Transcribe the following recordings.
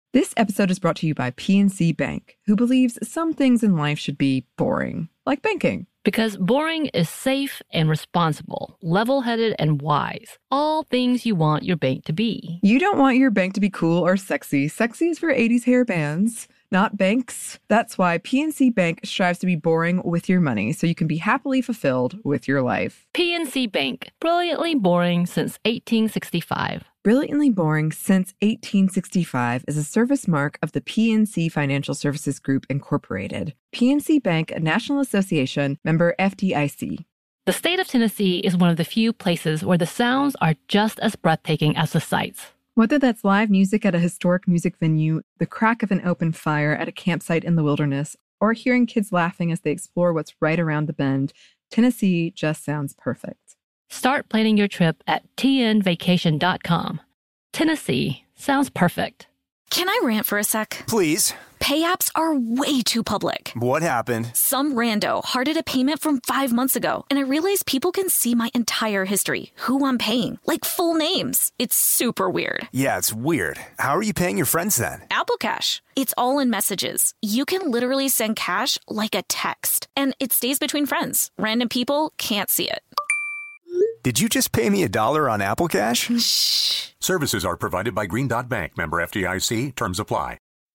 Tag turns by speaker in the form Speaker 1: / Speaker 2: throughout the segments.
Speaker 1: This episode is brought to you by PNC Bank, who believes some things in life should be boring, like banking.
Speaker 2: Because boring is safe and responsible, level-headed and wise. All things you want your bank to be.
Speaker 1: You don't want your bank to be cool or sexy. Sexy is for 80s hair bands, not banks. That's why PNC Bank strives to be boring with your money so you can be happily fulfilled with your life.
Speaker 2: PNC Bank, brilliantly boring since 1865.
Speaker 1: Brilliantly Boring Since 1865 is a service mark of the PNC Financial Services Group, Incorporated. PNC Bank, a National Association, member FDIC.
Speaker 2: The state of Tennessee is one of the few places where the sounds are just as breathtaking as the sights.
Speaker 1: Whether that's live music at a historic music venue, the crack of an open fire at a campsite in the wilderness, or hearing kids laughing as they explore what's right around the bend, Tennessee just sounds perfect.
Speaker 2: Start planning your trip at tnvacation.com. Tennessee sounds perfect.
Speaker 3: Can I rant for a sec?
Speaker 4: Please.
Speaker 3: Pay apps are way too public.
Speaker 4: What happened?
Speaker 3: Some rando hearted a payment from 5 months ago, and I realized people can see my entire history, who I'm paying, like full names. It's super weird.
Speaker 4: Yeah, it's weird. How are you paying your friends then?
Speaker 3: Apple Cash. It's all in messages. You can literally send cash like a text, and it stays between friends. Random people can't see it.
Speaker 4: Did you just pay me $1 on Apple Cash?
Speaker 3: Shh.
Speaker 5: Services are provided by Green Dot Bank, member FDIC. Terms apply.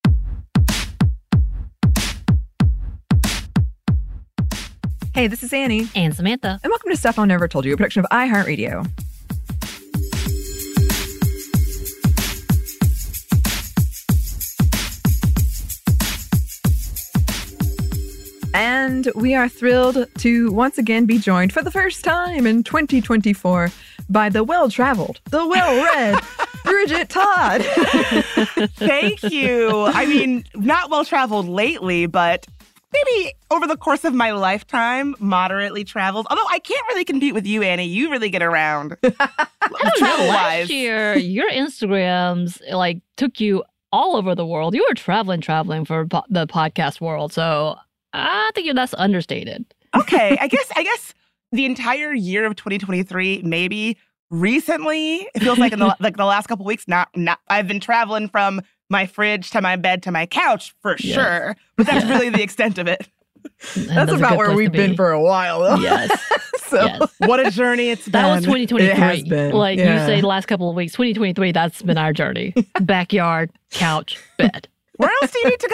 Speaker 1: Hey, this is Annie.
Speaker 2: And Samantha.
Speaker 1: And welcome to Stuff I Never Told You, a production of iHeartRadio. And we are thrilled to once again be joined for the first time in 2024 by the well-traveled, the well-read Bridget Todd.
Speaker 6: Thank you. I mean, not well-traveled lately, but maybe over the course of my lifetime, moderately traveled. Although I can't really compete with you, Annie. You really get around. Travel-wise.
Speaker 2: Last year, your Instagrams took you all over the world. You were traveling for the podcast world, so I think that's understated.
Speaker 6: Okay, I guess the entire year of 2023, maybe. Recently, it feels like in the last couple weeks, not I've been traveling from my fridge to my bed to my couch for sure, but that's really the extent of it.
Speaker 1: That's about where we've been for a while, though.
Speaker 2: Yes.
Speaker 1: So
Speaker 6: what a journey it's been.
Speaker 2: That was 2023.
Speaker 1: It has been.
Speaker 2: You say the last couple of weeks, 2023, that's been our journey. Backyard, couch, bed.
Speaker 6: Where else do you need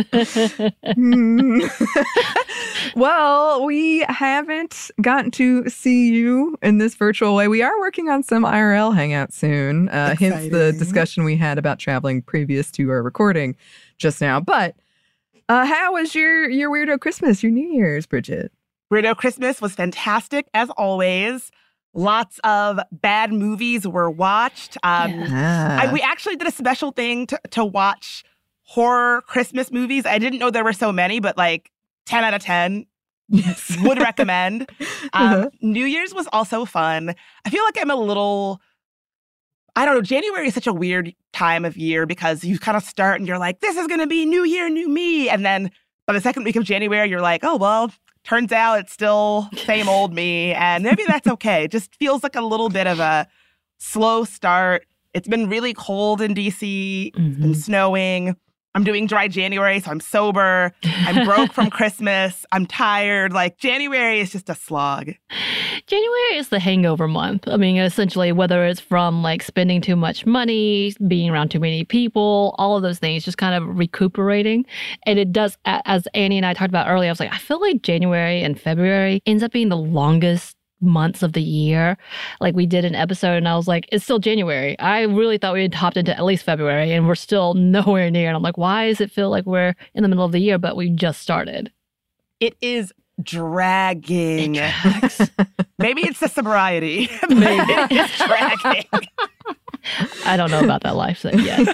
Speaker 6: to go?
Speaker 1: Well, we haven't gotten to see you in this virtual way. We are working on some IRL hangouts soon, hence the discussion we had about traveling previous to our recording just now. But how was your weirdo Christmas, your New Year's, Bridget?
Speaker 6: Weirdo Christmas was fantastic, as always. Lots of bad movies were watched. We actually did a special thing to watch horror Christmas movies. I didn't know there were so many, but 10 out of 10 would recommend. New Year's was also fun. I feel like I'm a little, I don't know, January is such a weird time of year because you kind of start and you're like, this is going to be new year, new me. And then by the second week of January, you're like, oh, well, turns out it's still same old me. And maybe that's okay. It just feels like a little bit of a slow start. It's been really cold in DC. It's been snowing. I'm doing dry January, so I'm sober. I'm broke from Christmas. I'm tired. January is just a slog.
Speaker 2: January is the hangover month. I mean, essentially, whether it's from spending too much money, being around too many people, all of those things, just kind of recuperating. And it does, as Annie and I talked about earlier, I was like, I feel like January and February ends up being the longest months of the year. We did an episode and I was like, it's still January. I really thought we had hopped into at least February and we're still nowhere near. And I'm like, why does it feel like we're in the middle of the year, but we just started?
Speaker 6: It is dragging.
Speaker 2: It drags.
Speaker 6: Maybe it's the sobriety. Maybe it's dragging.
Speaker 2: I don't know about that life yet.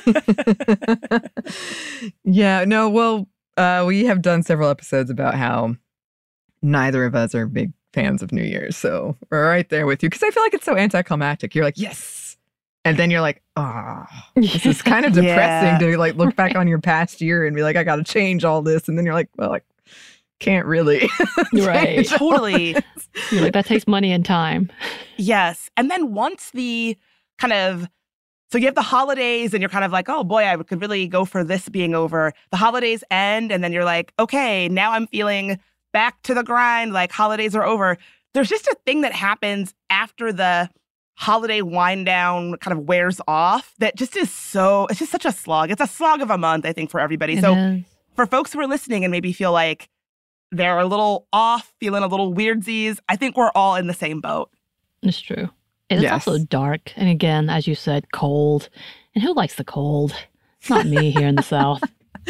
Speaker 1: Yeah, no, well, we have done several episodes about how neither of us are big fans of New Year's, so we're right there with you because I feel like it's so anticlimactic. You're like, yes, and then you're like, oh, this is kind of depressing to look back on your past year and be like, I got to change all this, and then you're like, well, I can't really.
Speaker 2: Right,
Speaker 6: totally.
Speaker 2: You're like, that takes money and time.
Speaker 6: Yes, and then once the kind of So you have the holidays and you're kind of like, oh boy, I could really go for this being over. The holidays end and then you're like, okay, now I'm feeling back to the grind, like holidays are over. There's just a thing that happens after the holiday wind down kind of wears off that just is it's just such a slog. It's a slog of a month, I think, for everybody. So for folks who are listening and maybe feel like they're a little off, feeling a little weirdsies, I think we're all in the same boat.
Speaker 2: It's true. It's also dark. And again, as you said, cold. And who likes the cold? It's not me here in the South.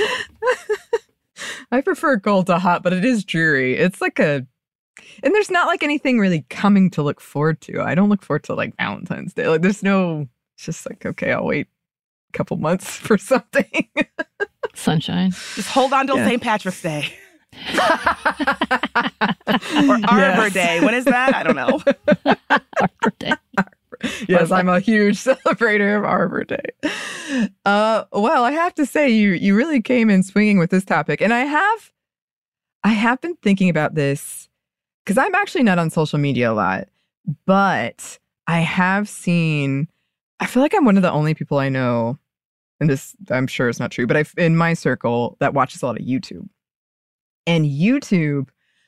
Speaker 1: I prefer cold to hot, but it is dreary. It's like and there's not like anything really coming to look forward to. I don't look forward to like Valentine's Day. Like it's just like, okay, I'll wait a couple months for something.
Speaker 2: Sunshine.
Speaker 6: Just hold on till St. Patrick's Day. Or Arbor Day. When is that? I don't know.
Speaker 2: Arbor Day.
Speaker 1: Yes, I'm a huge celebrator of Arbor Day. Well, I have to say, you really came in swinging with this topic. And I have been thinking about this because I'm actually not on social media a lot, but I have seen, I feel like I'm one of the only people I know, and this I'm sure is not true, but in my circle that watches a lot of YouTube. And YouTube,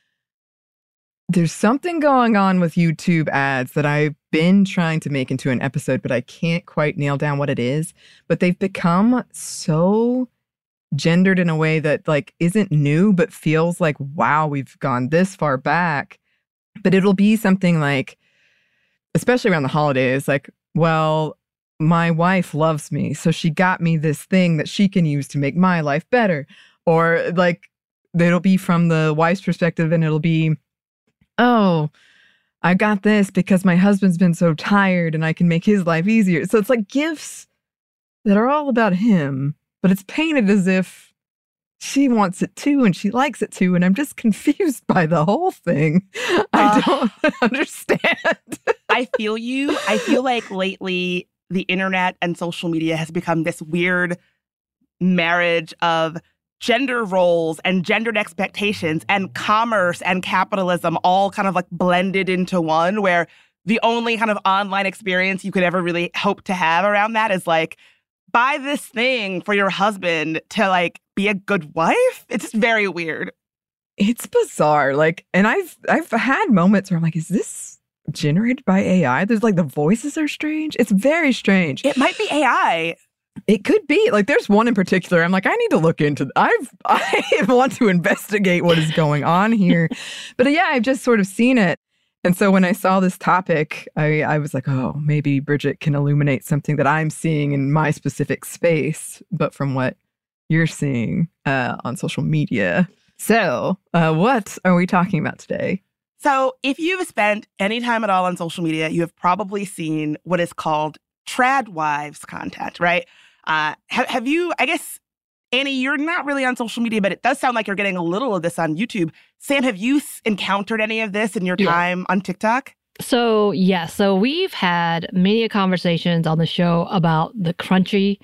Speaker 1: there's something going on with YouTube ads that I've been trying to make into an episode, but I can't quite nail down what it is. But they've become so gendered in a way that like isn't new, but feels like, wow, we've gone this far back. But it'll be something like, especially around the holidays, like, well, my wife loves me, so she got me this thing that she can use to make my life better. Or like, it'll be from the wife's perspective and it'll be, oh, I got this because my husband's been so tired and I can make his life easier. So it's like gifts that are all about him, but it's painted as if she wants it too and she likes it too. And I'm just confused by the whole thing. I don't understand.
Speaker 6: I feel you. I feel like lately the internet and social media has become this weird marriage of gender roles and gendered expectations and commerce and capitalism all kind of like blended into one, where the only kind of online experience you could ever really hope to have around that is like, buy this thing for your husband to like be a good wife. It's just very weird.
Speaker 1: It's bizarre. Like, and I've had moments where I'm like, is this generated by AI? There's like the voices are strange. It's very strange.
Speaker 6: It might be AI.
Speaker 1: It could be. Like, there's one in particular. I'm like, I need to look into. I want to investigate what is going on here. But yeah, I've just sort of seen it. And so when I saw this topic, I was like, oh, maybe Bridget can illuminate something that I'm seeing in my specific space, but from what you're seeing on social media. So what are we talking about today?
Speaker 6: So if you've spent any time at all on social media, you have probably seen what is called trad wives content, right? Have you, I guess, Annie, you're not really on social media, but it does sound like you're getting a little of this on YouTube. Sam, have you encountered any of this in your time on TikTok?
Speaker 2: So, yes. So we've had many conversations on the show about the crunchy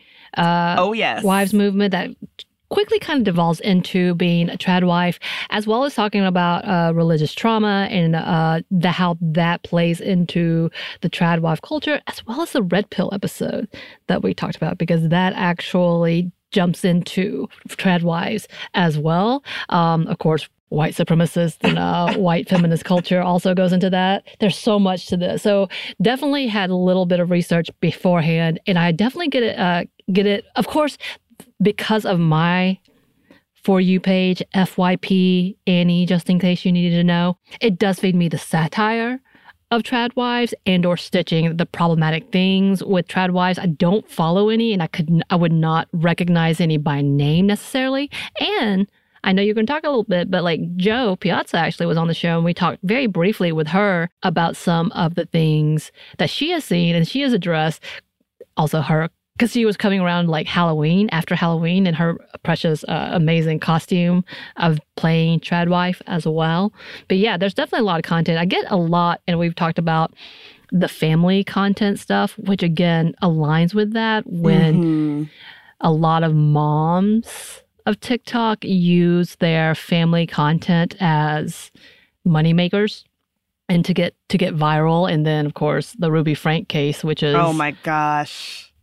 Speaker 2: wives movement that quickly kind of devolves into being a trad wife, as well as talking about religious trauma and how that plays into the trad wife culture, as well as the red pill episode that we talked about, because that actually jumps into trad wives as well. Of course, white supremacist and white feminist culture also goes into that. There's so much to this. So definitely had a little bit of research beforehand, and I definitely get it. Of course, because of my For You page, FYP Annie, just in case you needed to know, it does feed me the satire of trad wives and or stitching the problematic things with trad wives. I don't follow any, and I would not recognize any by name necessarily. And I know you're going to talk a little bit, but like Jo Piazza actually was on the show, and we talked very briefly with her about some of the things that she has seen and she has addressed. Also her, because she was coming around like Halloween, after Halloween, and her precious, amazing costume of playing trad wife as well. But yeah, there's definitely a lot of content. I get a lot, and we've talked about the family content stuff, which again aligns with that when a lot of moms of TikTok use their family content as moneymakers and to get viral. And then, of course, the Ruby Frank case, which is...
Speaker 6: Oh my gosh.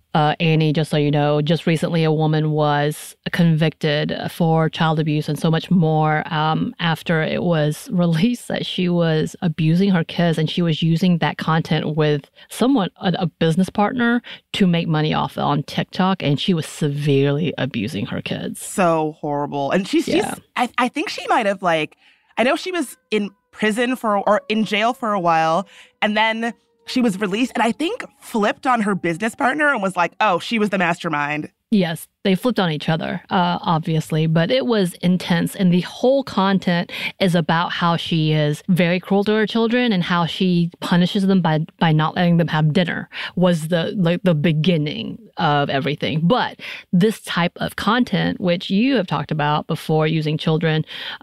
Speaker 2: Annie, just so you know, just recently a woman was convicted for child abuse and so much more after it was released that she was abusing her kids and she was using that content with someone, a business partner, to make money off on TikTok, and she was severely abusing her kids.
Speaker 6: So horrible. And I think she might have I know she was in prison or in jail for a while, and then she was released, and I think flipped on her business partner and was like, oh, she was the mastermind.
Speaker 2: Yes, they flipped on each other, obviously, but it was intense. And the whole content is about how she is very cruel to her children and how she punishes them by not letting them have dinner was the beginning of everything. But this type of content, which you have talked about before, using children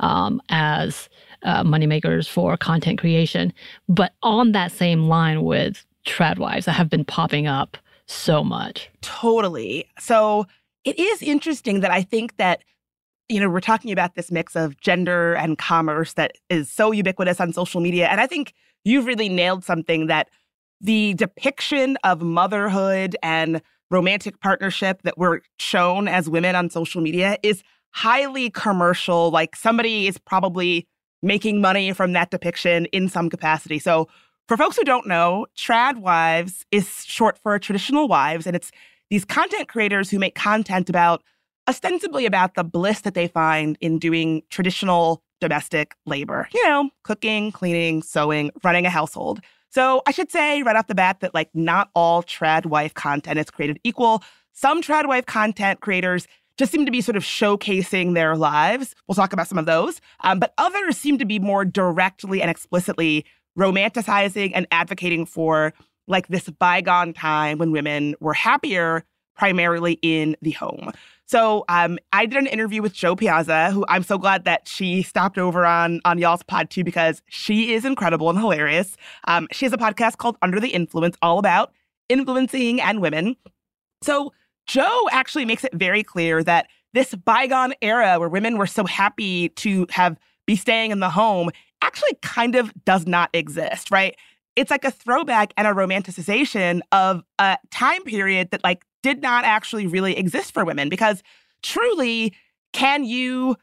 Speaker 2: as moneymakers for content creation, but on that same line with trad wives that have been popping up so much.
Speaker 6: Totally. So it is interesting that I think that, we're talking about this mix of gender and commerce that is so ubiquitous on social media. And I think you've really nailed something, that the depiction of motherhood and romantic partnership that we're shown as women on social media is highly commercial. Like, somebody is probably making money from that depiction in some capacity. So for folks who don't know, trad wives is short for traditional wives, and it's these content creators who make content ostensibly about the bliss that they find in doing traditional domestic labor. Cooking, cleaning, sewing, running a household. So I should say right off the bat that not all trad wife content is created equal. Some trad wife content creators just seem to be sort of showcasing their lives. We'll talk about some of those. But others seem to be more directly and explicitly romanticizing and advocating for this bygone time when women were happier primarily in the home. So I did an interview with Jo Piazza, who I'm so glad that she stopped over on y'all's pod too, because she is incredible and hilarious. She has a podcast called Under the Influence, all about influencing and women. So Jo actually makes it very clear that this bygone era where women were so happy to be staying in the home actually kind of does not exist, right? It's like a throwback and a romanticization of a time period that did not actually really exist for women. Because truly, can you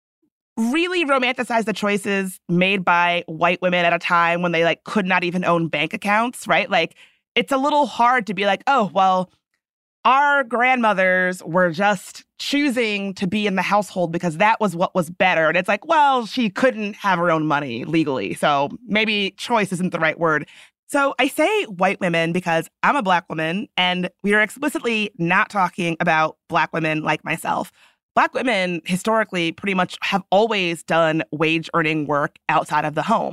Speaker 6: really romanticize the choices made by white women at a time when they could not even own bank accounts, right? It's a little hard to be oh, well, our grandmothers were just choosing to be in the household because that was what was better. And it's well, she couldn't have her own money legally. So maybe choice isn't the right word. So I say white women because I'm a Black woman, and we are explicitly not talking about Black women like myself. Black women historically pretty much have always done wage-earning work outside of the home.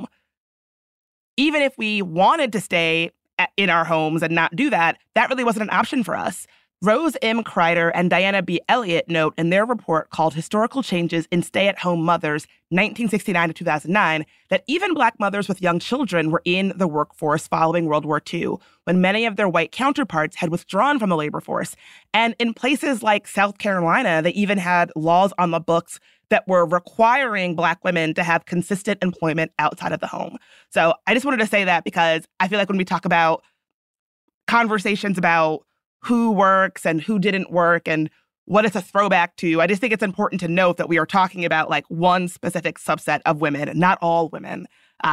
Speaker 6: Even if we wanted to stay in our homes and not do that, that really wasn't an option for us. Rose M. Kreider and Diana B. Elliott note in their report called Historical Changes in Stay-at-Home Mothers, 1969 to 2009, that even Black mothers with young children were in the workforce following World War II, when many of their white counterparts had withdrawn from the labor force. And in places like South Carolina, they even had laws on the books that were requiring Black women to have consistent employment outside of the home. So I just wanted to say that because I feel when we talk about conversations about who works and who didn't work and what it's a throwback to, I just think it's important to note that we are talking about one specific subset of women, not all women.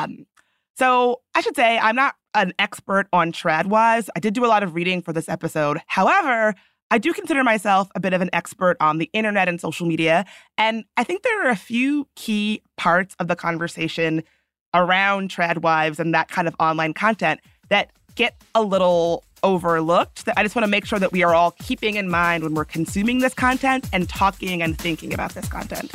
Speaker 6: So I should say I'm not an expert on trad wives. I did do a lot of reading for this episode. However, I do consider myself a bit of an expert on the internet and social media. And I think there are a few key parts of the conversation around trad wives and that kind of online content that get a little overlooked, that I just want to make sure that we are all keeping in mind when we're consuming this content and talking and thinking about this content.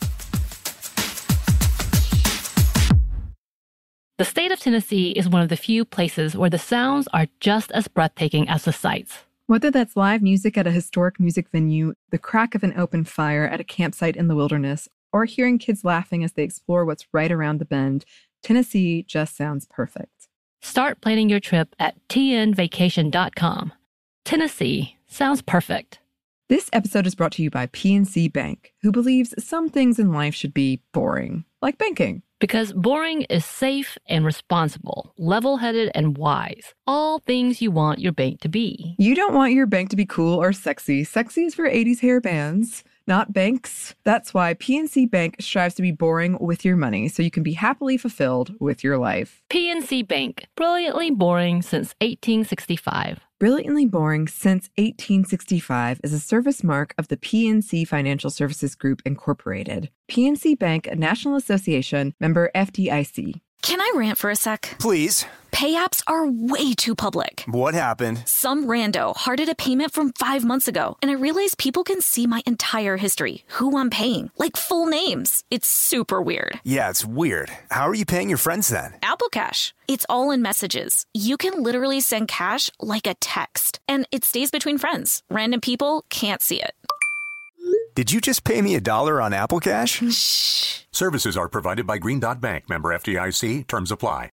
Speaker 2: The state of Tennessee is one of the few places where the sounds are just as breathtaking as the sights.
Speaker 1: Whether that's live music at a historic music venue, the crack of an open fire at a campsite in the wilderness, or hearing kids laughing as they explore what's right around the bend, Tennessee just sounds perfect.
Speaker 2: Start planning your trip at tnvacation.com. Tennessee sounds perfect.
Speaker 1: This episode is brought to you by PNC Bank, who believes some things in life should be boring, like banking.
Speaker 2: Because boring is safe and responsible, level-headed and wise. All things you want your bank to be.
Speaker 1: You don't want your bank to be cool or sexy. Sexy is for 80s hair bands, not banks. That's why PNC Bank strives to be boring with your money so you can be happily fulfilled with your life.
Speaker 2: PNC Bank, brilliantly boring since 1865.
Speaker 1: Brilliantly Boring Since 1865 is a service mark of the PNC Financial Services Group, Incorporated. PNC Bank, a National Association, member FDIC.
Speaker 3: Can I rant for a sec?
Speaker 4: Please.
Speaker 3: Pay apps are way too public.
Speaker 4: What happened?
Speaker 3: Some rando hearted a payment from 5 months ago, and I realized people can see my entire history, who I'm paying, like full names. It's super weird.
Speaker 4: Yeah, it's weird. How are you paying your friends then?
Speaker 3: Apple Cash. It's all in messages. You can literally send cash like a text, and it stays between friends. Random people can't see it.
Speaker 4: Did you just pay me $1 on Apple Cash?
Speaker 3: Shh.
Speaker 5: Services are provided by Green Dot Bank, member FDIC. Terms apply.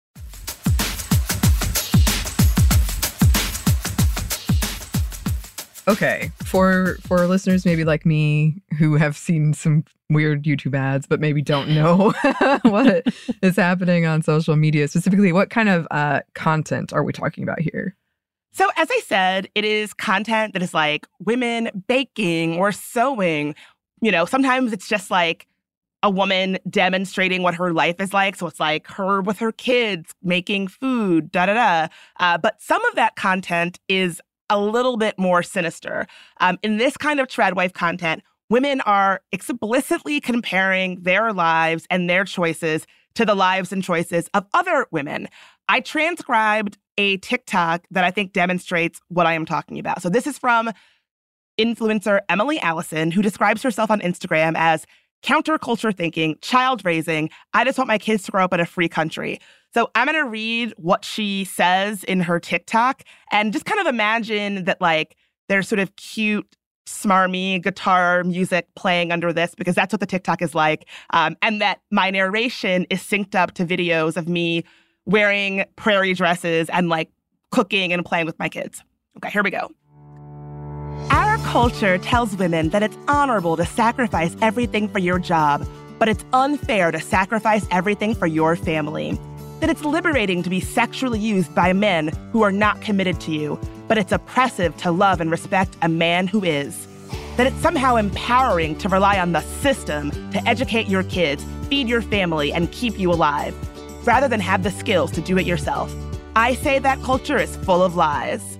Speaker 1: Okay, for listeners maybe like me who have seen some weird YouTube ads but maybe don't know what is happening on social media, specifically, what kind of content are we talking about here?
Speaker 6: So as I said, it is content that is like women baking or sewing. You know, sometimes it's just like a woman demonstrating what her life is like. So it's like her with her kids making food, But some of that content is a little bit more sinister. In this kind of Treadwife content, women are explicitly comparing their lives and their choices to the lives and choices of other women. I transcribed a TikTok that I think demonstrates what I am talking about. So this is from influencer Emily Allison, who describes herself on Instagram as counterculture thinking, child raising. I just want my kids to grow up in a free country. So I'm going to read what she says in her TikTok and just kind of imagine that like there's sort of cute, smarmy guitar music playing under this, because that's what the TikTok is like. And that my narration is synced up to videos of me wearing prairie dresses and like cooking and playing with my kids. Okay, here we go. Our culture tells women that it's honorable to sacrifice everything for your job, but it's unfair to sacrifice everything for your family. That it's liberating to be sexually used by men who are not committed to you, but it's oppressive to love and respect a man who is. That it's somehow empowering to rely on the system to educate your kids, feed your family, and keep you alive, rather than have the skills to do it yourself. I say that culture is full of lies.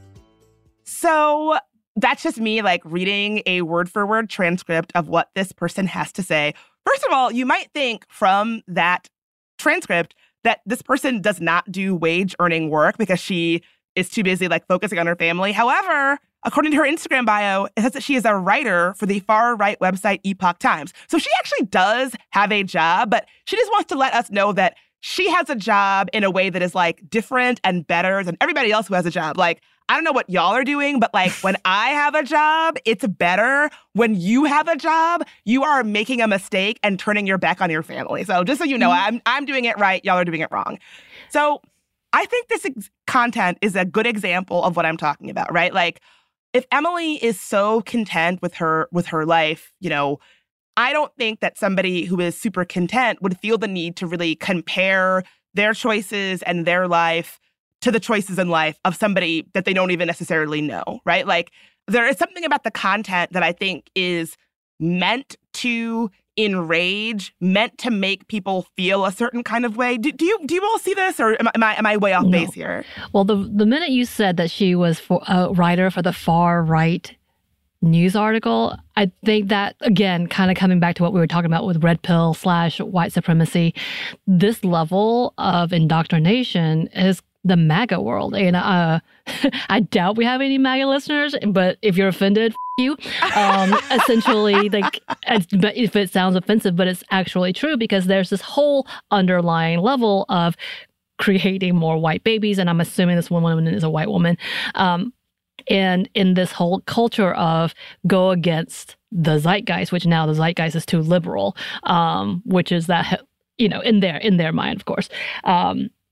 Speaker 6: So that's just me like reading a word-for-word transcript of what this person has to say. First of all, you might think from that transcript that this person does not do wage-earning work because she is too busy like focusing on her family. However, according to her Instagram bio, it says that she is a writer for the far-right website Epoch Times. So she actually does have a job, but she just wants to let us know that she has a job in a way that is like different and better than everybody else who has a job. Like, I don't know what y'all are doing, but like when I have a job, it's better. When you have a job, you are making a mistake and turning your back on your family. So just so you know, I'm doing it right. Y'all are doing it wrong. So I think this content is a good example of what I'm talking about, right? Like if Emily is so content with her life, you know, I don't think that somebody who is super content would feel the need to really compare their choices and their life to the choices in life of somebody that they don't even necessarily know, right? Like there is something about the content that I think is meant to enrage, meant to make people feel a certain kind of way. Do you all see this, or am I way off base here?
Speaker 2: Well, the minute you said that she was a writer for the far right news article, I think that, again, kind of coming back to what we were talking about with red pill / white supremacy, this level of indoctrination is the MAGA world. And I doubt we have any MAGA listeners, but if you're offended, you. Essentially, like, if it sounds offensive, but it's actually true, because there's this whole underlying level of creating more white babies, and I'm assuming this one woman is a white woman, and in this whole culture of go against the zeitgeist, which now the zeitgeist is too liberal, which is that, you know, in their mind, of course.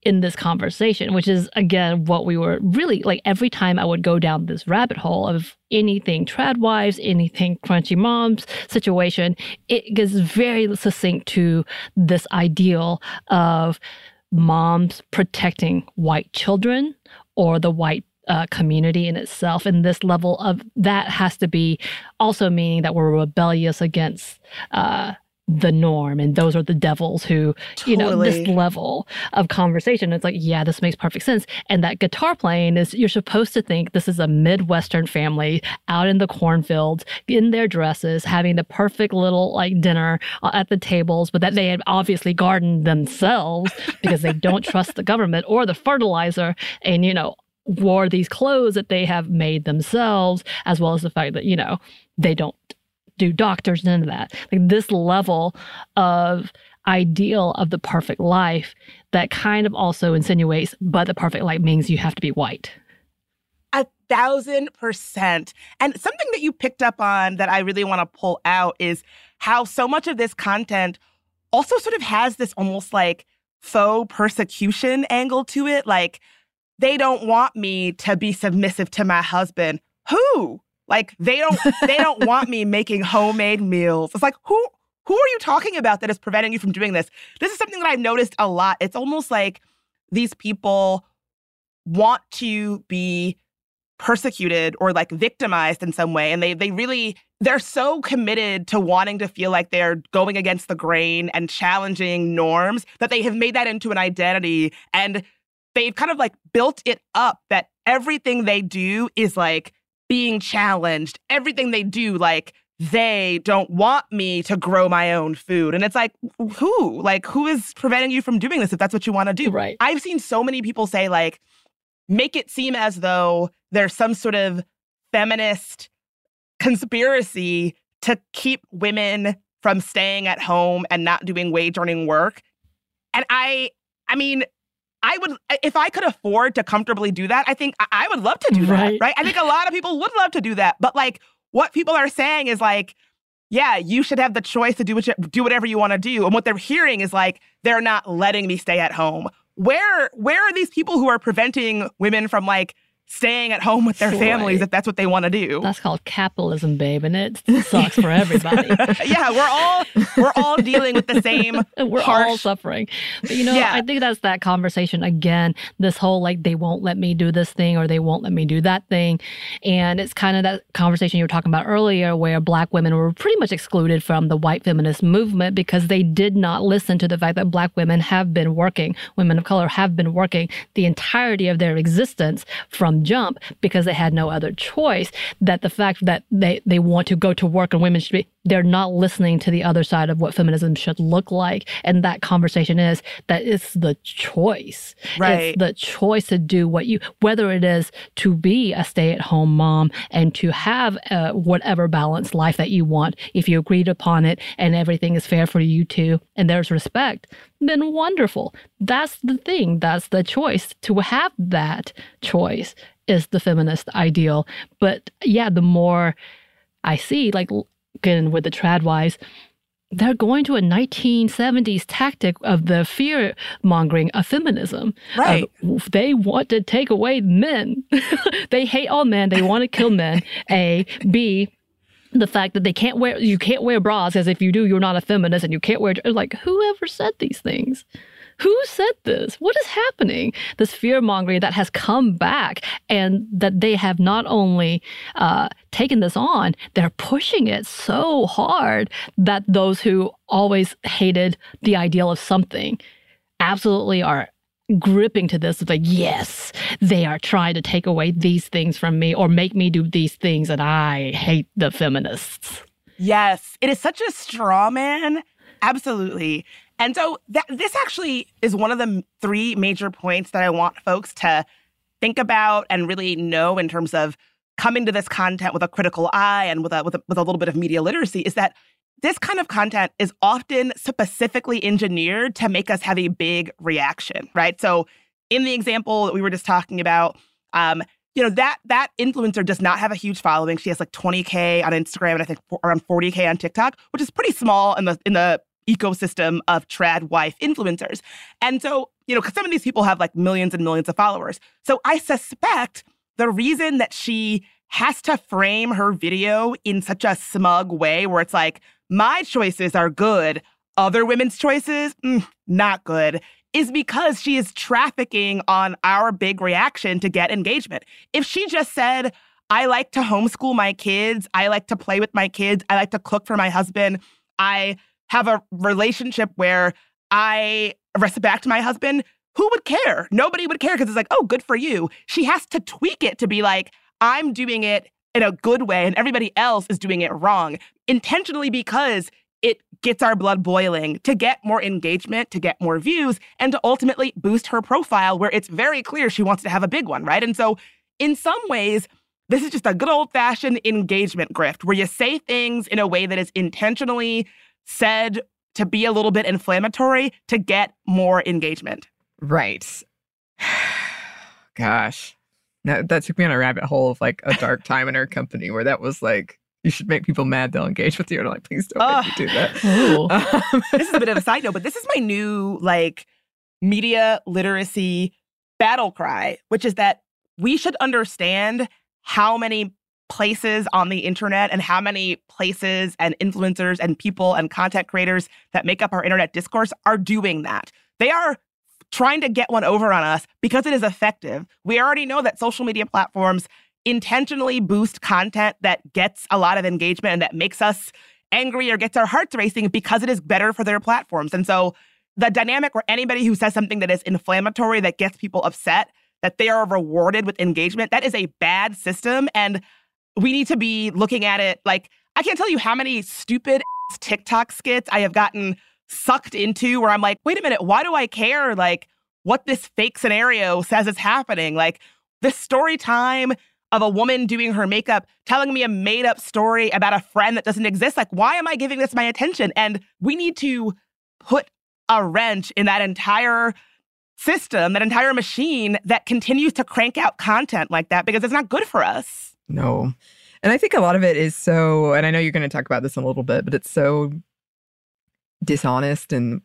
Speaker 2: in this conversation, which is, again, what we were really, like, every time I would go down this rabbit hole of anything trad wives, anything crunchy moms situation, it gets very succinct to this ideal of moms protecting white children or the white community in itself. And this level of that has to be also meaning that we're rebellious against the norm, and those are the devils who, this level of conversation. It's like, yeah, this makes perfect sense. And that guitar playing is, you're supposed to think this is a Midwestern family out in the cornfields in their dresses, having the perfect little like dinner at the tables, but that they had obviously gardened themselves because they don't trust the government or the fertilizer, and, wore these clothes that they have made themselves, as well as the fact that, they don't do doctors, none of that. Like this level of ideal of the perfect life that kind of also insinuates, but the perfect life means you have to be white.
Speaker 6: 1,000%. And something that you picked up on that I really want to pull out is how so much of this content also sort of has this almost like faux persecution angle to it. Like, they don't want me to be submissive to my husband. Who? Like, they don't want me making homemade meals. It's like, who are you talking about that is preventing you from doing this? This is something that I've noticed a lot. It's almost like these people want to be persecuted or like victimized in some way. And they're so committed to wanting to feel like they're going against the grain and challenging norms that they have made that into an identity. And they've kind of like built it up that everything they do is like being challenged. Everything they do, like, they don't want me to grow my own food. And it's like, who? Like, who is preventing you from doing this if that's what you want to do?
Speaker 2: Right.
Speaker 6: I've seen so many people say, like, make it seem as though there's some sort of feminist conspiracy to keep women from staying at home and not doing wage-earning work. And I mean, I would, if I could afford to comfortably do that, I think I would love to do that, right? I think a lot of people would love to do that. But like, what people are saying is like, yeah, you should have the choice to do whatever you want to do. And what they're hearing is like, they're not letting me stay at home. Where are these people who are preventing women from like staying at home with their families if that's what they want to do?
Speaker 2: That's called capitalism, babe, and it sucks for everybody.
Speaker 6: Yeah, we're all dealing with the same
Speaker 2: we're all suffering. But I think that's that conversation again, this whole like, they won't let me do this thing or they won't let me do that thing. And it's kind of that conversation you were talking about earlier where Black women were pretty much excluded from the white feminist movement because they did not listen to the fact that Black women have been working, women of color have been working the entirety of their existence from jump because they had no other choice. That the fact that they want to go to work and women should be, they're not listening to the other side of what feminism should look like. And that conversation is that it's the choice.
Speaker 6: Right.
Speaker 2: It's the choice to do whether it is to be a stay-at-home mom and to have whatever balanced life that you want. If you agreed upon it and everything is fair for you two and there's respect, then wonderful. That's the thing. That's the choice. To have that choice is the feminist ideal. But yeah, the more I see, like, again, with the tradwives, they're going to a 1970s tactic of the fear-mongering of feminism.
Speaker 6: Right.
Speaker 2: They want to take away men. They hate all men. They want to kill men. A. B. The fact that you can't wear bras, as if you do, you're not a feminist, and you can't wear, like, whoever said these things? Who said this? What is happening? This fear-mongering that has come back, and that they have not only taken this on, they're pushing it so hard that those who always hated the ideal of something absolutely are gripping to this. It's like, yes, they are trying to take away these things from me or make me do these things, and I hate the feminists.
Speaker 6: Yes, it is such a straw man. Absolutely. And so this actually is one of the three major points that I want folks to think about and really know in terms of coming to this content with a critical eye and with a little bit of media literacy, is that this kind of content is often specifically engineered to make us have a big reaction, right? So in the example that we were just talking about, that influencer does not have a huge following. She has like 20K on Instagram and I think around 40K on TikTok, which is pretty small in the ecosystem of trad wife influencers. And so, because some of these people have like millions and millions of followers. So I suspect the reason that she has to frame her video in such a smug way where it's like, my choices are good, other women's choices, not good, is because she is trafficking on our big reaction to get engagement. If she just said, I like to homeschool my kids, I like to play with my kids, I like to cook for my husband, I have a relationship where I respect my husband, who would care? Nobody would care because it's like, oh, good for you. She has to tweak it to be like, I'm doing it in a good way and everybody else is doing it wrong, intentionally because it gets our blood boiling to get more engagement, to get more views, and to ultimately boost her profile where it's very clear she wants to have a big one, right? And so in some ways, this is just a good old-fashioned engagement grift where you say things in a way that is intentionally said to be a little bit inflammatory to get more engagement.
Speaker 1: Right. Gosh. That took me on a rabbit hole of like a dark time in our company where that was like, you should make people mad, they'll engage with you. And I'm like, please don't make me do that.
Speaker 6: This is a bit of a side note, but this is my new like media literacy battle cry, which is that we should understand how many places on the internet and how many places and influencers and people and content creators that make up our internet discourse are doing that. They are trying to get one over on us because it is effective. We already know that social media platforms intentionally boost content that gets a lot of engagement and that makes us angry or gets our hearts racing because it is better for their platforms. And so the dynamic where anybody who says something that is inflammatory, that gets people upset, that they are rewarded with engagement, that is a bad system. And we need to be looking at it like, I can't tell you how many stupid TikTok skits I have gotten sucked into where I'm like, wait a minute, why do I care? Like what this fake scenario says is happening. Like this story time of a woman doing her makeup, telling me a made up story about a friend that doesn't exist. Like, why am I giving this my attention? And we need to put a wrench in that entire system, that entire machine that continues to crank out content like that because it's not good for us.
Speaker 1: No. And I think a lot of it is so, and I know you're going to talk about this in a little bit, but it's so dishonest and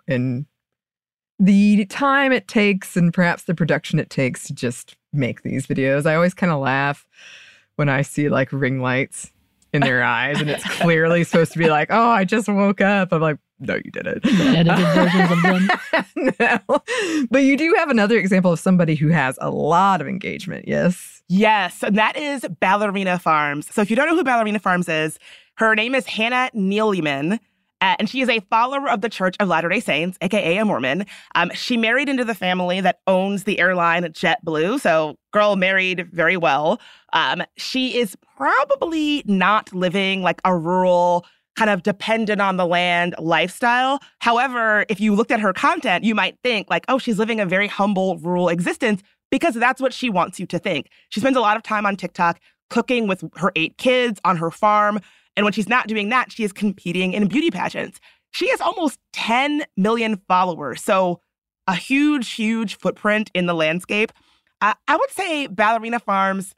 Speaker 1: the time it takes and perhaps the production it takes to just make these videos. I always kind of laugh when I see like ring lights in their eyes and it's clearly supposed to be like, oh, I just woke up. I'm like, no, you didn't.
Speaker 2: Edited versions of them.
Speaker 1: No. But you do have another example of somebody who has a lot of engagement, yes?
Speaker 6: Yes, and that is Ballerina Farms. So if you don't know who Ballerina Farms is, her name is Hannah Neelyman. And she is a follower of the Church of Latter-day Saints, a.k.a. a Mormon. She married into the family that owns the airline JetBlue. So girl married very well. She is probably not living like a rural, kind of dependent on the land lifestyle. However, if you looked at her content, you might think like, oh, she's living a very humble rural existence because that's what she wants you to think. She spends a lot of time on TikTok cooking with her 8 kids on her farm. And when she's not doing that, she is competing in beauty pageants. She has almost 10 million followers. So a huge, huge footprint in the landscape. I would say Ballerina Farms,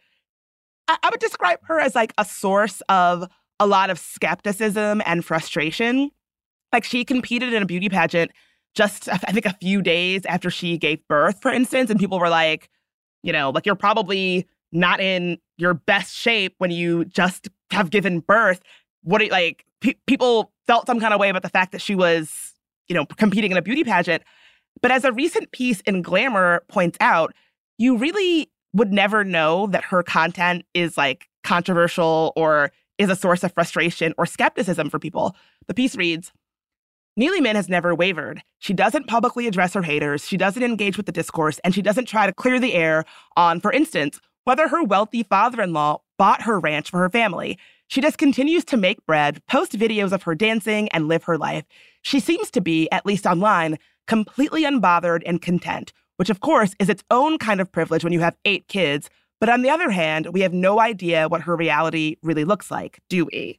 Speaker 6: I would describe her as like a source of a lot of skepticism and frustration. Like she competed in a beauty pageant just, I think, a few days after she gave birth, for instance. And people were like, like you're probably not in your best shape when you just have given birth. What people felt some kind of way about the fact that she was, competing in a beauty pageant. But as a recent piece in Glamour points out, you really would never know that her content is like controversial or is a source of frustration or skepticism for people. The piece reads, Neelyman has never wavered. She doesn't publicly address her haters, she doesn't engage with the discourse, and she doesn't try to clear the air on, for instance, whether her wealthy father-in-law bought her ranch for her family. She just continues to make bread, post videos of her dancing, and live her life. She seems to be, at least online, completely unbothered and content, which of course is its own kind of privilege when you have 8 kids. But on the other hand, we have no idea what her reality really looks like, do we?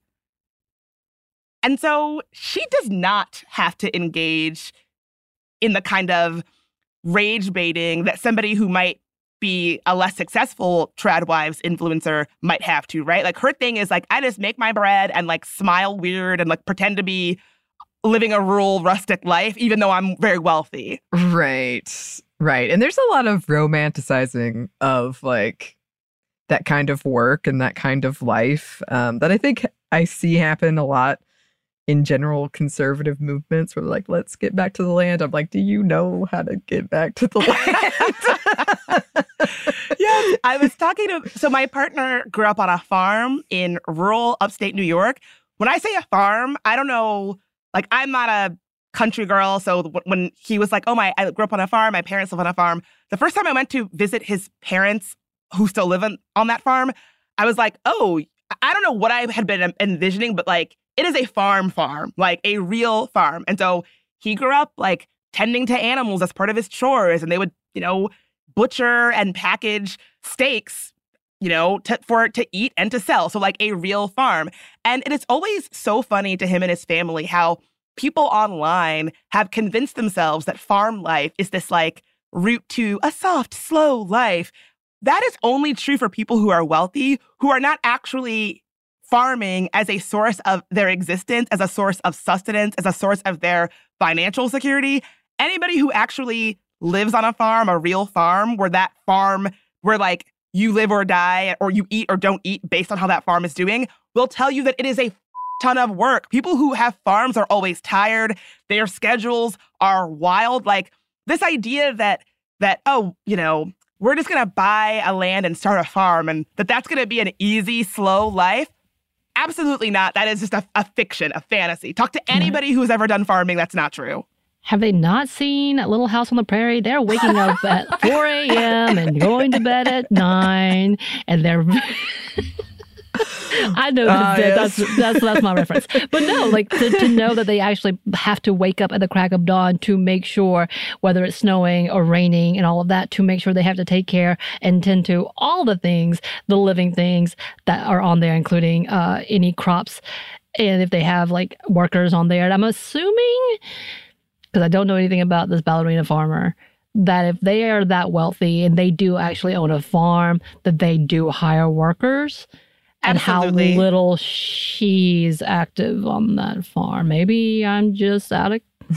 Speaker 6: And so she does not have to engage in the kind of rage baiting that somebody who might be a less successful trad wives influencer might have to, right? Like her thing is like, I just make my bread and like smile weird and like pretend to be living a rural, rustic life, even though I'm very wealthy.
Speaker 1: Right. And there's a lot of romanticizing of like that kind of work and that kind of life that I think I see happen a lot in general conservative movements where like, let's get back to the land. I'm like, do you know how to get back to the land?
Speaker 6: Yeah, I was talking so my partner grew up on a farm in rural upstate New York. When I say a farm, I don't know, like I'm not a country girl. So when he was like, I grew up on a farm, my parents live on a farm. The first time I went to visit his parents who still live on that farm, I was like, I don't know what I had been envisioning, but like, it is a farm, like a real farm. And so he grew up like tending to animals as part of his chores. And they would, butcher and package steaks, for it to eat and to sell. So like a real farm. And it is always so funny to him and his family how people online have convinced themselves that farm life is this like route to a soft, slow life. That is only true for people who are wealthy, who are not actually farming as a source of their existence, as a source of sustenance, as a source of their financial security. Anybody who actually lives on a farm, a real farm, where like you live or die, or you eat or don't eat based on how that farm is doing, will tell you that it is a ton of work. People who have farms are always tired. Their schedules are wild. Like this idea that we're just going to buy a land and start a farm and that's going to be an easy, slow life. Absolutely not. That is just a fiction, a fantasy. Talk to anybody who's ever done farming. That's not true.
Speaker 2: Have they not seen Little House on the Prairie? They're waking up at 4 a.m. and going to bed at 9, and they're... I know that's my reference. But no, like to know that they actually have to wake up at the crack of dawn to make sure, whether it's snowing or raining and all of that, to make sure they have to take care and tend to all the things, the living things that are on there, including any crops. And if they have like workers on there, and I'm assuming, because I don't know anything about this ballerina farmer, that if they are that wealthy and they do actually own a farm, that they do hire workers. And
Speaker 6: Absolutely.
Speaker 2: how little she's active on that farm. Maybe I'm just out of,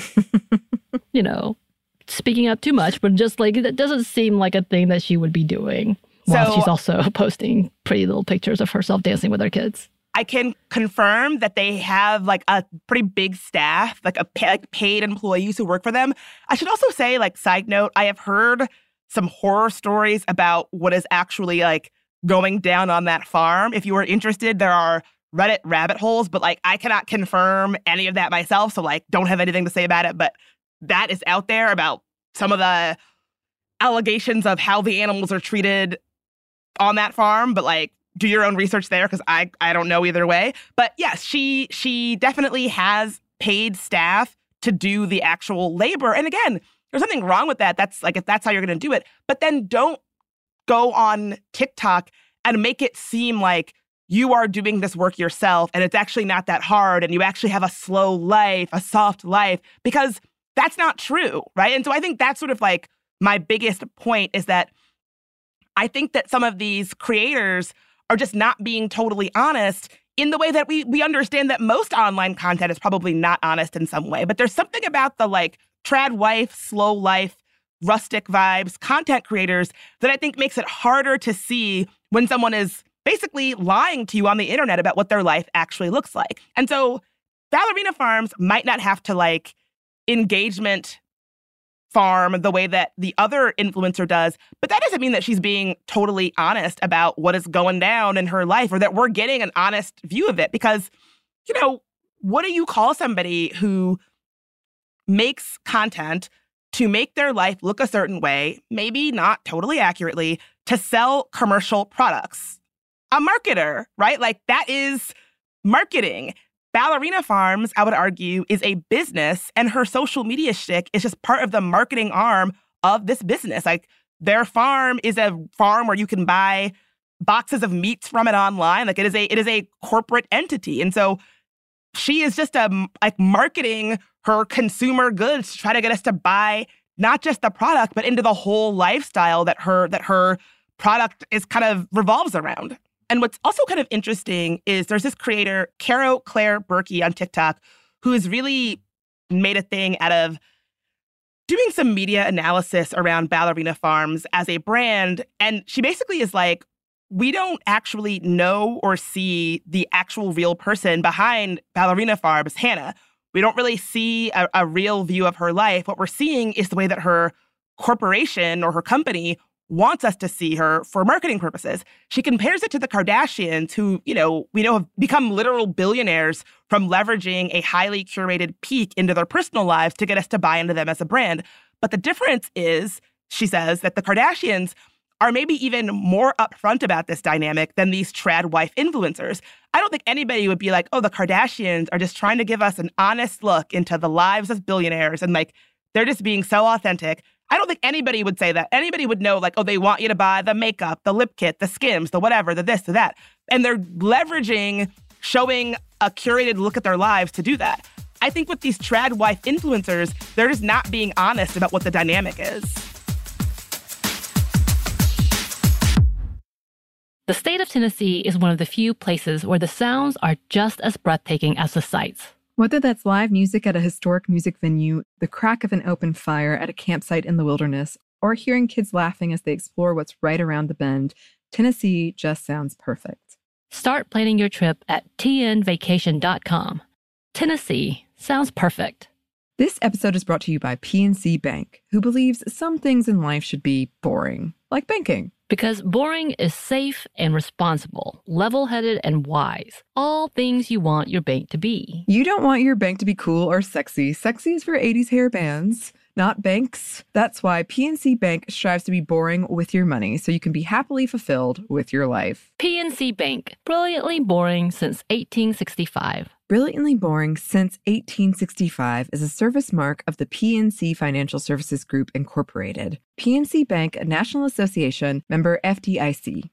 Speaker 2: speaking up too much, but just like, that doesn't seem like a thing that she would be doing while she's also posting pretty little pictures of herself dancing with her kids.
Speaker 6: I can confirm that they have like a pretty big staff, like paid employees who work for them. I should also say, like, side note, I have heard some horror stories about what is actually like going down on that farm. If you are interested, there are Reddit rabbit holes, but like I cannot confirm any of that myself, so like don't have anything to say about it. But that is out there about some of the allegations of how the animals are treated on that farm. But like, do your own research there, because I don't know either way. But yes, she definitely has paid staff to do the actual labor. And again, there's nothing wrong with that. That's like, if that's how you're going to do it. But then don't go on TikTok and make it seem like you are doing this work yourself and it's actually not that hard and you actually have a slow life, a soft life, because that's not true, right? And so I think that's sort of like my biggest point, is that I think that some of these creators are just not being totally honest in the way that we understand that most online content is probably not honest in some way. But there's something about the like trad wife, slow life, rustic vibes content creators that I think makes it harder to see when someone is basically lying to you on the internet about what their life actually looks like. And so ballerina farms might not have to like engagement farm the way that the other influencer does, but that doesn't mean that she's being totally honest about what is going down in her life, or that we're getting an honest view of it. Because, what do you call somebody who makes content to make their life look a certain way, maybe not totally accurately, to sell commercial products? A marketer, right? Like, that is marketing. Ballerina Farms, I would argue, is a business, and her social media shtick is just part of the marketing arm of this business. Like, their farm is a farm where you can buy boxes of meats from it online. Like, it is a corporate entity. And so she is just marketing her consumer goods to try to get us to buy not just the product, but into the whole lifestyle that her product is kind of revolves around. And what's also kind of interesting is there's this creator, Caro Claire Berkey on TikTok, who is really made a thing out of doing some media analysis around Ballerina Farms as a brand. And she basically is like, we don't actually know or see the actual real person behind Ballerina Farms, Hannah. We don't really see a real view of her life. What we're seeing is the way that her corporation or her company wants us to see her for marketing purposes. She compares it to the Kardashians, who, we know have become literal billionaires from leveraging a highly curated peek into their personal lives to get us to buy into them as a brand. But the difference is, she says, that the Kardashians are maybe even more upfront about this dynamic than these trad wife influencers. I don't think anybody would be like, oh, the Kardashians are just trying to give us an honest look into the lives of billionaires and like they're just being so authentic. I don't think anybody would say that. Anybody would know, like, oh, they want you to buy the makeup, the lip kit, the Skims, the whatever, the this, the that. And they're leveraging, showing a curated look at their lives to do that. I think with these trad wife influencers, they're just not being honest about what the dynamic is.
Speaker 2: The state of Tennessee is one of the few places where the sounds are just as breathtaking as the sights.
Speaker 1: Whether that's live music at a historic music venue, the crack of an open fire at a campsite in the wilderness, or hearing kids laughing as they explore what's right around the bend, Tennessee just sounds perfect.
Speaker 2: Start planning your trip at tnvacation.com. Tennessee sounds perfect.
Speaker 1: This episode is brought to you by PNC Bank, who believes some things in life should be boring, like banking.
Speaker 2: Because boring is safe and responsible, level-headed and wise. All things you want your bank to be.
Speaker 1: You don't want your bank to be cool or sexy. Sexy is for 80s hair bands, not banks. That's why PNC Bank strives to be boring with your money so you can be happily fulfilled with your life.
Speaker 2: PNC Bank, brilliantly boring since 1865.
Speaker 1: Brilliantly Boring Since 1865 is a service mark of the PNC Financial Services Group, Incorporated. PNC Bank, a National Association, member FDIC.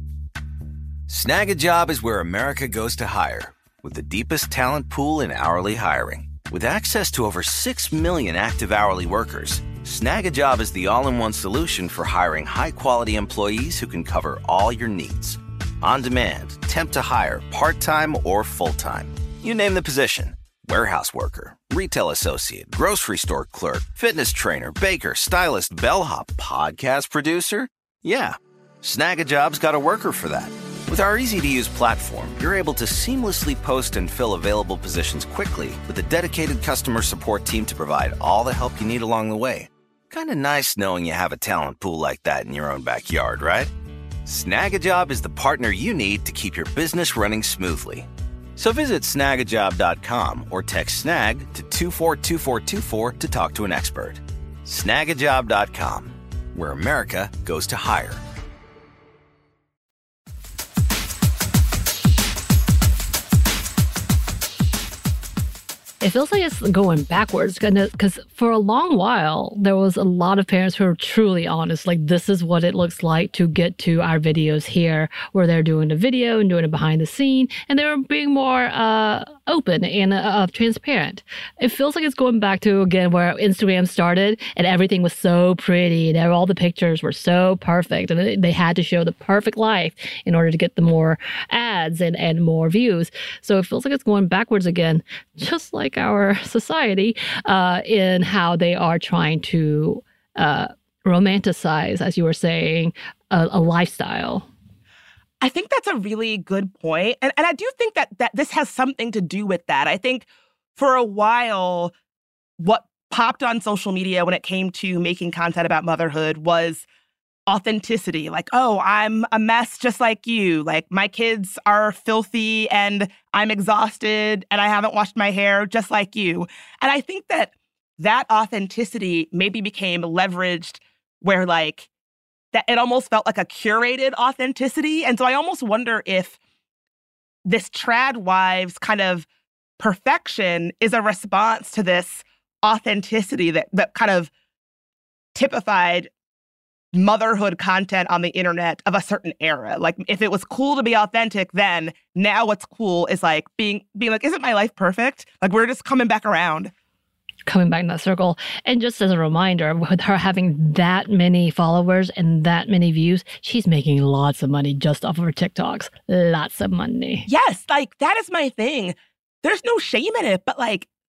Speaker 7: Snag a Job is where America goes to hire, with the deepest talent pool in hourly hiring. With access to over 6 million active hourly workers, Snag a Job is the all-in-one solution for hiring high-quality employees who can cover all your needs. On demand, temp to hire, part-time or full-time. You name the position. Warehouse worker, retail associate, grocery store clerk, fitness trainer, baker, stylist, bellhop, podcast producer. Yeah, Snag a Job's got a worker for that. With our easy-to-use platform, you're able to seamlessly post and fill available positions quickly with a dedicated customer support team to provide all the help you need along the way. Kind of nice knowing you have a talent pool like that in your own backyard, right? Snag a Job is the partner you need to keep your business running smoothly. So visit snagajob.com or text SNAG to 242424 to talk to an expert. Snagajob.com, where America goes to hire.
Speaker 2: It feels like it's going backwards because for a long while, there was a lot of parents who are truly honest. Like, this is what it looks like to get to our videos here, where they're doing the video and doing it behind the scene. And they were being more open and transparent. It feels like it's going back to, again, where Instagram started and everything was so pretty and all the pictures were so perfect. And they had to show the perfect life in order to get the more ads and more views. So it feels like it's going backwards again, just like our society, in how they are trying to romanticize, as you were saying, a lifestyle.
Speaker 6: I think that's a really good point. And I do think that this has something to do with that. I think for a while, what popped on social media when it came to making content about motherhood was authenticity. Like, oh, I'm a mess just like you. Like, my kids are filthy and I'm exhausted and I haven't washed my hair just like you. And I think that authenticity maybe became leveraged where, like, that it almost felt like a curated authenticity. And so I almost wonder if this trad wives kind of perfection is a response to this authenticity that kind of typified motherhood content on the internet of a certain era. Like, if it was cool to be authentic then, now what's cool is like being like, isn't my life perfect? Like, we're just coming back around.
Speaker 2: Coming back in that circle. And just as a reminder, with her having that many followers and that many views, she's making lots of money just off of her TikToks. Lots of money.
Speaker 6: Yes, like, that is my thing. There's no shame in it, but like,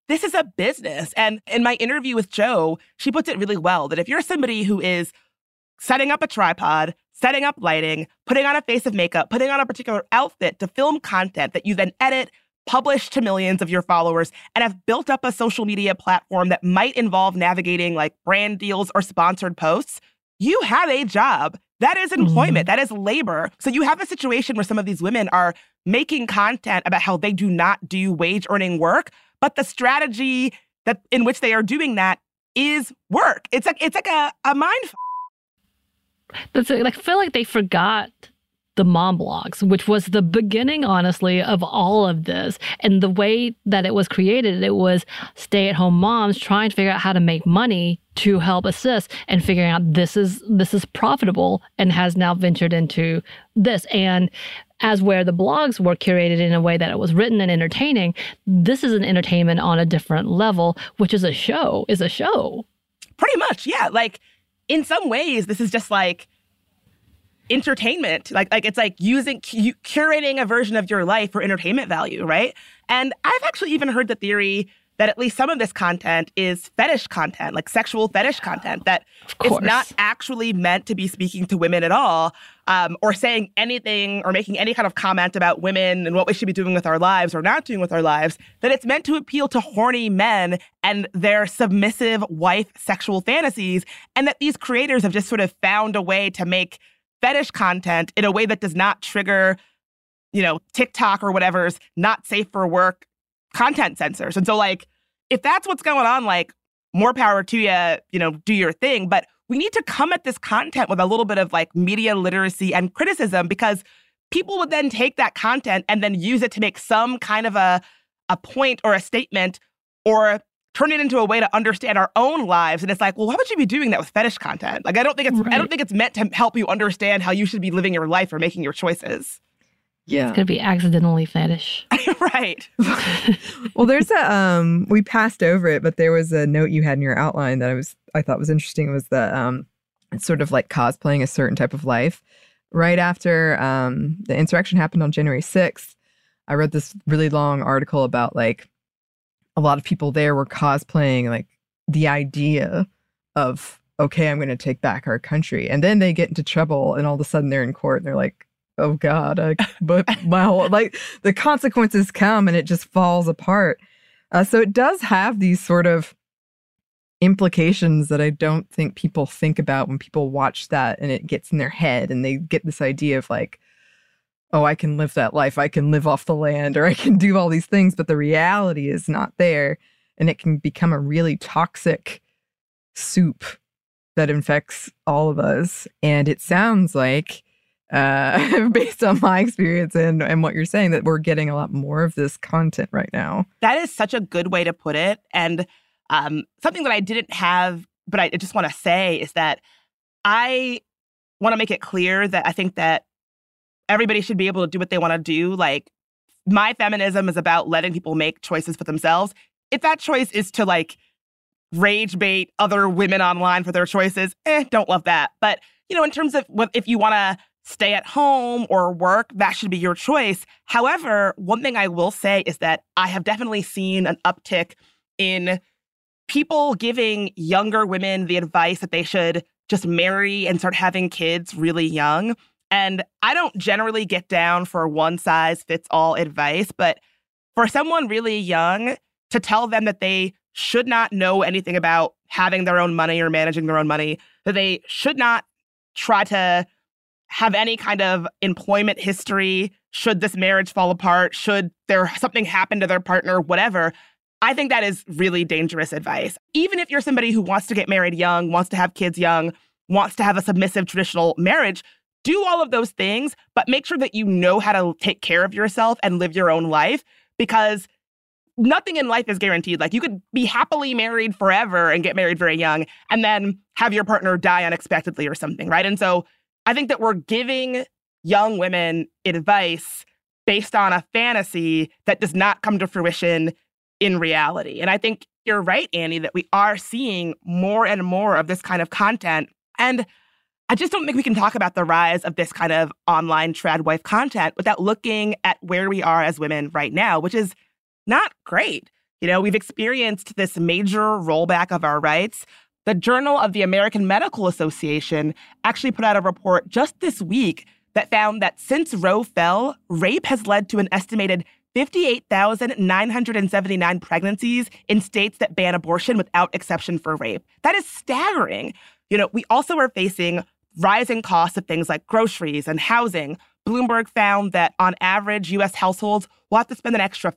Speaker 6: this is a business. And in my interview with Jo, she puts it really well that if you're somebody who is setting up a tripod, setting up lighting, putting on a face of makeup, putting on a particular outfit to film content that you then edit, publish to millions of your followers, and have built up a social media platform that might involve navigating like brand deals or sponsored posts, you have a job. That is employment. That is labor. So you have a situation where some of these women are making content about how they do not do wage earning work, but the strategy that in which they are doing that is work. It's like a mind
Speaker 2: That's like, I feel like they forgot the mom blogs, which was the beginning, honestly, of all of this. And the way that it was created, it was stay-at-home moms trying to figure out how to make money to help assist and figuring out this is profitable, and has now ventured into this. And as where the blogs were curated in a way that it was written and entertaining, this is an entertainment on a different level, which is a show.
Speaker 6: Pretty much, yeah. Like, in some ways, this is just like entertainment. Like it's like curating a version of your life for entertainment value, right? And I've actually even heard the theory that at least some of this content is fetish content, like sexual fetish content, that it's not actually meant to be speaking to women at all, or saying anything or making any kind of comment about women and what we should be doing with our lives or not doing with our lives, that it's meant to appeal to horny men and their submissive wife sexual fantasies, and that these creators have just sort of found a way to make fetish content in a way that does not trigger, TikTok or whatever's not safe for work content censors. And so, like, if that's what's going on, like, more power to you, do your thing. But we need to come at this content with a little bit of, like, media literacy and criticism, because people would then take that content and then use it to make some kind of a point or a statement, or turn it into a way to understand our own lives. And it's like, well, why would you be doing that with fetish content? Like, I don't think it's meant to help you understand how you should be living your life or making your choices.
Speaker 1: Yeah.
Speaker 2: It's going to be accidentally fetish.
Speaker 6: Right.
Speaker 1: Well, there's we passed over it, but there was a note you had in your outline that I thought was interesting. It was that it's sort of like cosplaying a certain type of life. Right after the insurrection happened on January 6th, I read this really long article about, like, a lot of people there were cosplaying, like, the idea of, okay, I'm going to take back our country. And then they get into trouble, and all of a sudden they're in court and they're like, oh God, but my whole, like, the consequences come and it just falls apart. So it does have these sort of implications that I don't think people think about when people watch that, and it gets in their head and they get this idea of, like, oh, I can live that life. I can live off the land, or I can do all these things, but the reality is not there. And it can become a really toxic soup that infects all of us. And it sounds like, based on my experience and what you're saying, that we're getting a lot more of this content right now.
Speaker 6: That is such a good way to put it. And something that I didn't have, but I just want to say, is that I want to make it clear that I think that everybody should be able to do what they want to do. Like, my feminism is about letting people make choices for themselves. If that choice is to, like, rage bait other women online for their choices, don't love that. But, in terms of if you want to stay at home or work, that should be your choice. However, one thing I will say is that I have definitely seen an uptick in people giving younger women the advice that they should just marry and start having kids really young. And I don't generally get down for one-size-fits-all advice, but for someone really young to tell them that they should not know anything about having their own money or managing their own money, that they should not try to have any kind of employment history, should this marriage fall apart, should there something happen to their partner, whatever, I think that is really dangerous advice. Even if you're somebody who wants to get married young, wants to have kids young, wants to have a submissive traditional marriage, do all of those things, but make sure that you know how to take care of yourself and live your own life, because nothing in life is guaranteed. Like, you could be happily married forever and get married very young and then have your partner die unexpectedly or something, right? And so I think that we're giving young women advice based on a fantasy that does not come to fruition in reality. And I think you're right, Annie, that we are seeing more and more of this kind of content. And I just don't think we can talk about the rise of this kind of online trad wife content without looking at where we are as women right now, which is not great. You know, we've experienced this major rollback of our rights. The Journal of the American Medical Association actually put out a report just this week that found that since Roe fell, rape has led to an estimated 58,979 pregnancies in states that ban abortion without exception for rape. That is staggering. You know, we also are facing rising costs of things like groceries and housing. Bloomberg found that on average, U.S. households will have to spend an extra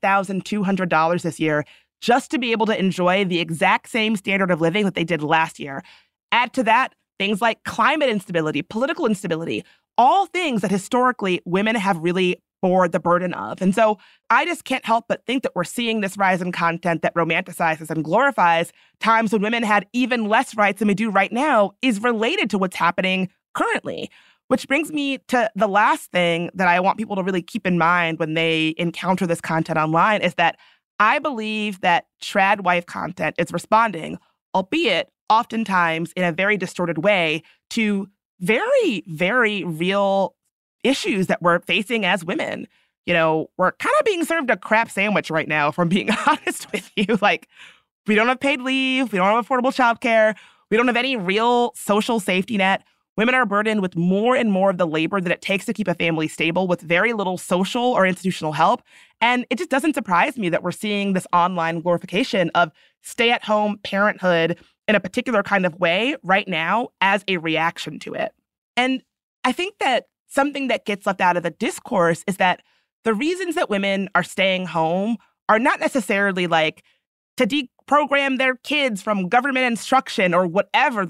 Speaker 6: $5,200 this year just to be able to enjoy the exact same standard of living that they did last year. Add to that things like climate instability, political instability, all things that historically women have really bore the burden of. And so I just can't help but think that we're seeing this rise in content that romanticizes and glorifies times when women had even less rights than we do right now is related to what's happening currently. Which brings me to the last thing that I want people to really keep in mind when they encounter this content online is that I believe that trad wife content is responding, albeit oftentimes in a very distorted way, to very, very real issues that we're facing as women. You know, we're kind of being served a crap sandwich right now, if I'm being honest with you. Like, we don't have paid leave. We don't have affordable childcare. We don't have any real social safety net. Women are burdened with more and more of the labor that it takes to keep a family stable with very little social or institutional help. And it just doesn't surprise me that we're seeing this online glorification of stay-at-home parenthood in a particular kind of way right now as a reaction to it. And I think that something that gets left out of the discourse is that the reasons that women are staying home are not necessarily like to deprogram their kids from government instruction or whatever the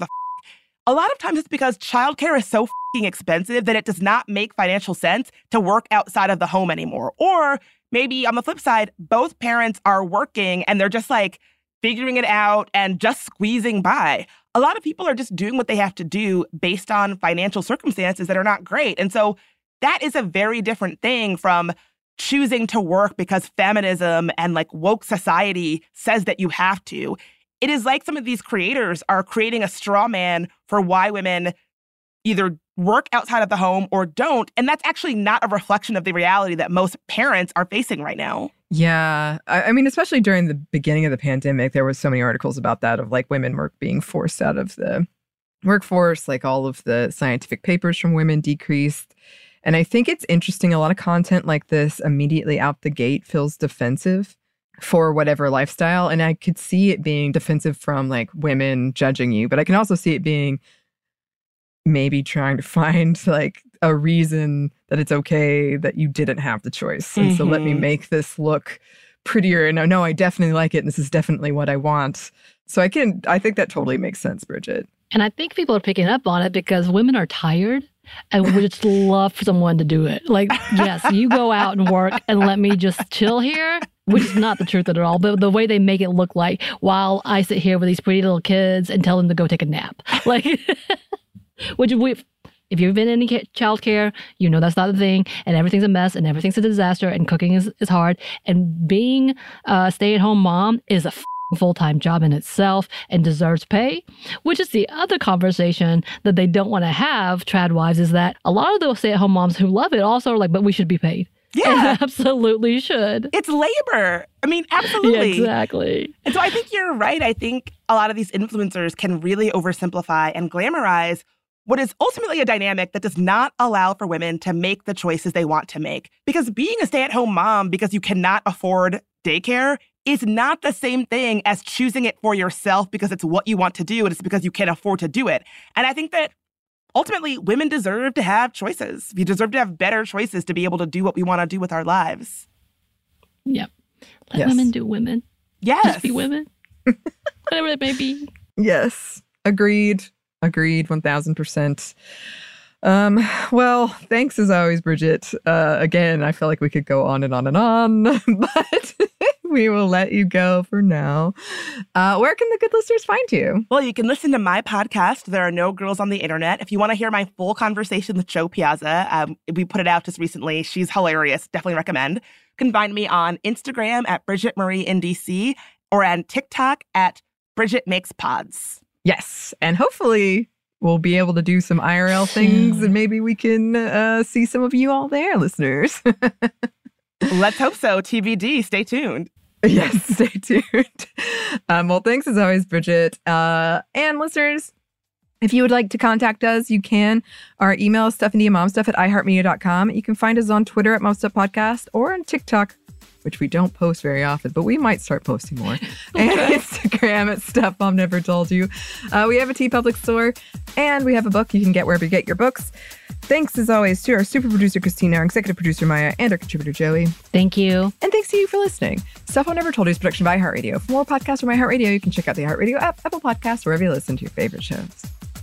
Speaker 6: A lot of times it's because childcare is so f***ing expensive that it does not make financial sense to work outside of the home anymore. Or maybe on the flip side, both parents are working and they're just like figuring it out and just squeezing by. A lot of people are just doing what they have to do based on financial circumstances that are not great. And so that is a very different thing from choosing to work because feminism and like woke society says that you have to. It is like some of these creators are creating a straw man for why women either work outside of the home or don't. And that's actually not a reflection of the reality that most parents are facing right now.
Speaker 1: Yeah. I mean, especially during the beginning of the pandemic, there was so many articles about that of like women were being forced out of the workforce, like all of the scientific papers from women decreased. And I think it's interesting. A lot of content like this immediately out the gate feels defensive for whatever lifestyle. And I could see it being defensive from like women judging you, but I can also see it being maybe trying to find like a reason that it's okay that you didn't have the choice. And so let me make this look prettier. And no, I definitely like it. And this is definitely what I want. So I think that totally makes sense, Bridget.
Speaker 2: And I think people are picking up on it because women are tired and would just love for someone to do it. Like, yes, you go out and work and let me just chill here, which is not the truth at all. But the way they make it look like while I sit here with these pretty little kids and tell them to go take a nap. Like, if you've been in any childcare, you know that's not the thing. And everything's a mess and everything's a disaster and cooking is hard. And being a stay-at-home mom is a full-time job in itself and deserves pay, which is the other conversation that they don't want to have, trad wives, is that a lot of those stay-at-home moms who love it also are like, but we should be paid.
Speaker 6: Yeah.
Speaker 2: And absolutely should.
Speaker 6: It's labor. I mean, absolutely.
Speaker 2: Yeah, exactly.
Speaker 6: And so I think you're right. I think a lot of these influencers can really oversimplify and glamorize what is ultimately a dynamic that does not allow for women to make the choices they want to make. Because being a stay-at-home mom because you cannot afford daycare is not the same thing as choosing it for yourself because it's what you want to do and it's because you can afford to do it. And I think that ultimately women deserve to have choices. We deserve to have better choices to be able to do what we want to do with our lives.
Speaker 2: Yep. Let women do women.
Speaker 6: Yes.
Speaker 2: Just be women. Whatever it may be.
Speaker 1: Yes. Agreed. 1000%. Well, thanks as always, Bridget. Again, I feel like we could go on and on and on, but we will let you go for now. Where can the good listeners find you?
Speaker 6: Well, you can listen to my podcast, There Are No Girls on the Internet. If you want to hear my full conversation with Jo Piazza, we put it out just recently. She's hilarious. Definitely recommend. You can find me on Instagram at Bridget Marie NDC or on TikTok at Bridget Makes Pods.
Speaker 1: Yes. And hopefully we'll be able to do some IRL things and maybe we can see some of you all there, listeners.
Speaker 6: Let's hope so. TBD. Stay tuned.
Speaker 1: Yes, stay tuned. Well, thanks as always, Bridget. And listeners, if you would like to contact us, you can. Our email is stephanieandmomstuff@iheartmedia.com. You can find us on Twitter at MomStuffPodcast or on TikTok, which we don't post very often, but we might start posting more. And Instagram at Stuff Mom Never Told You. We have a TeePublic store, and we have a book you can get wherever you get your books. Thanks, as always, to our super producer, Christina, our executive producer, Maya, and our contributor, Joey.
Speaker 2: Thank you.
Speaker 1: And thanks to you for listening. Stuff Mom Never Told You is a production by iHeartRadio. For more podcasts from iHeartRadio, you can check out the iHeartRadio app, Apple Podcasts, wherever you listen to your favorite shows.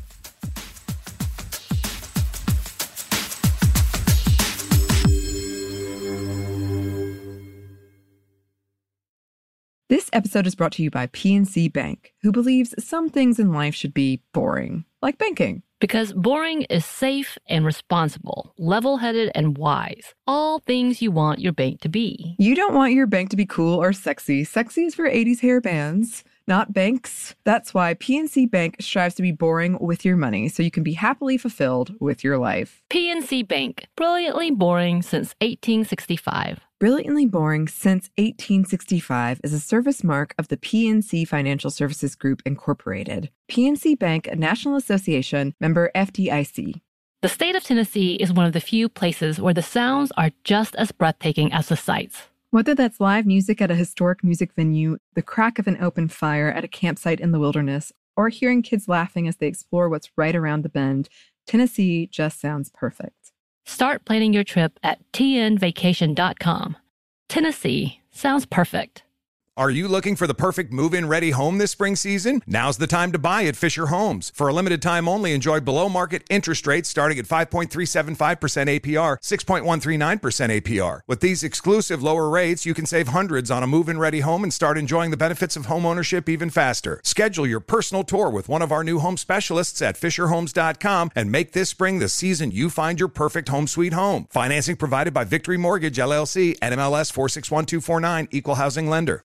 Speaker 1: This episode is brought to you by PNC Bank, who believes some things in life should be boring, like banking.
Speaker 2: Because boring is safe and responsible, level-headed and wise. All things you want your bank to be.
Speaker 1: You don't want your bank to be cool or sexy. Sexy is for 80s hair bands, not banks. That's why PNC Bank strives to be boring with your money so you can be happily fulfilled with your life.
Speaker 2: PNC Bank, brilliantly boring since 1865.
Speaker 1: Brilliantly Boring Since 1865 is a service mark of the PNC Financial Services Group, Incorporated. PNC Bank, a National Association, member FDIC.
Speaker 2: The state of Tennessee is one of the few places where the sounds are just as breathtaking as the sights.
Speaker 1: Whether that's live music at a historic music venue, the crack of an open fire at a campsite in the wilderness, or hearing kids laughing as they explore what's right around the bend, Tennessee just sounds perfect.
Speaker 2: Start planning your trip at tnvacation.com. Tennessee sounds perfect.
Speaker 8: Are you looking for the perfect move-in ready home this spring season? Now's the time to buy at Fisher Homes. For a limited time only, enjoy below-market interest rates starting at 5.375% APR, 6.139% APR. With these exclusive lower rates, you can save hundreds on a move-in ready home and start enjoying the benefits of home ownership even faster. Schedule your personal tour with one of our new home specialists at FisherHomes.com and make this spring the season you find your perfect home sweet home. Financing provided by Victory Mortgage, LLC, NMLS 461249, Equal Housing Lender.